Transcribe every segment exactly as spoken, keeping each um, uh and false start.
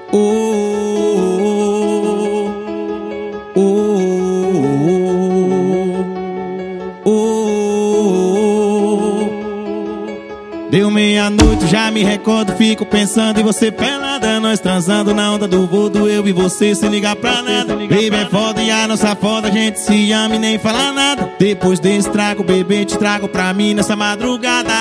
Oh, oh, oh, oh, oh. Deu meia-noite, já me recordo, fico pensando em você pelada, nós transando na onda do vodo, eu e você sem ligar pra nada. Baby é foda e a nossa foda, a gente se ama e nem fala nada. Depois desse trago, bebê, te trago pra mim nessa madrugada.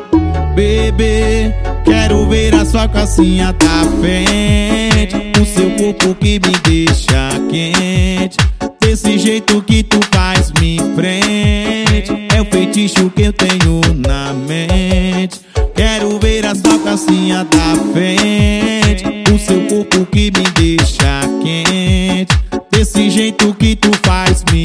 Bebê, quero ver a sua calcinha da frente, o seu corpo que me deixa quente. Desse jeito que tu faz me prende, é o feitiço que eu tenho na mente. Quero ver a sua calcinha da frente, o seu corpo que me deixa quente. Desse jeito que tu faz me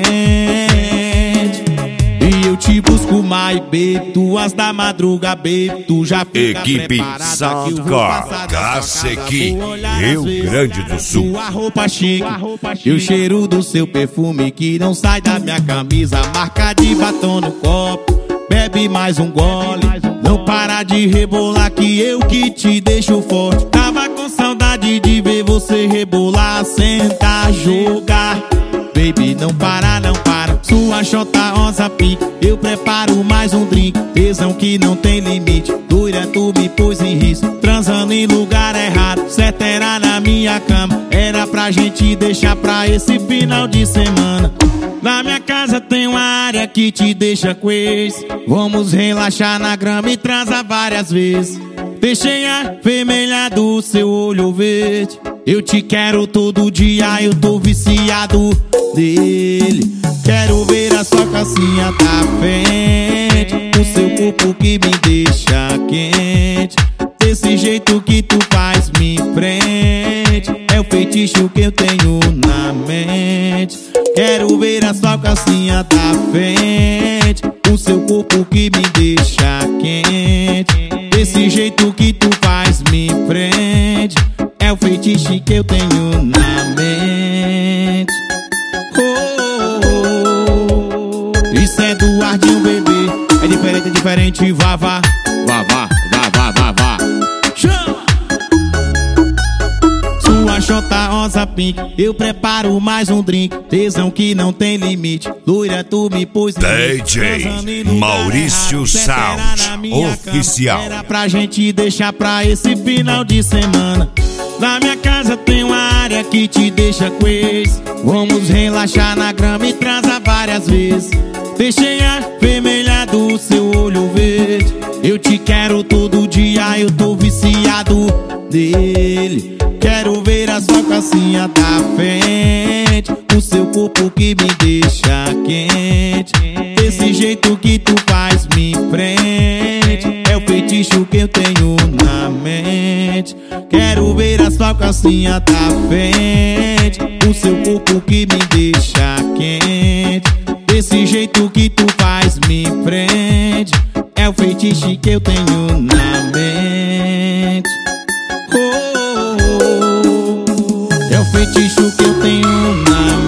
prende. E eu te busco mais, baby, duas da madruga, baby, tu já fica Equipe Soundcore, Cacequi, Rio Grande do Sul. Sua roupa chique e o cheiro do seu perfume que não sai da minha camisa, marca de batom no copo. Bebe mais um gole, não para de rebolar que eu que te deixo forte. Tava com saudade de ver você rebolar, sentar, jogar. Baby, não para, não para, sua chota rosa pique. Eu preparo mais um drink, tesão que não tem limite. Doida, tu me pôs em risco, transando em lugar errado. Certo era na minha cama, era pra gente deixar pra esse final de semana. Na minha casa tem uma área que te deixa com esse. Vamos relaxar na grama e transar várias vezes. Deixei a vermelha do seu olho verde. Eu te quero todo dia, eu tô viciado nele. Quero ver a sua calcinha da frente, o seu corpo que me deixa quente. Desse jeito que tu faz me prende, é o feitiço que eu tenho na mente. Quero ver a sua calcinha da frente, o seu corpo que me deixa quente. Desse jeito que tu faz me prende, é o feitiço que eu tenho na mente. Oh, oh, oh. Isso é do Ardinho, bebê. É diferente, é diferente, vá, vá. Vá, vá, vá, vá, vá, vá. Chama! Sua chota rosa pink, eu preparo mais um drink. Tesão que não tem limite, loira tu me pôs D J Maurício Sound Oficial. Era pra gente deixar pra esse final de semana. Na minha casa tem uma área que te deixa com esse. Vamos relaxar na grama e transar várias vezes. Deixei a vermelha do seu olho verde. Eu te quero todo dia, eu tô viciado nele. Quero ver a sua calcinha da frente, o seu corpo que me deixa quente. Desse jeito que tu faz me prende, é o feitiço que eu tenho na mente. Quero ver a sua calcinha da frente, o seu corpo que me deixa quente. Desse jeito que tu faz me prende, é o feitiço que eu tenho na mente. Oh, oh, oh. É o feitiço que eu tenho na mente.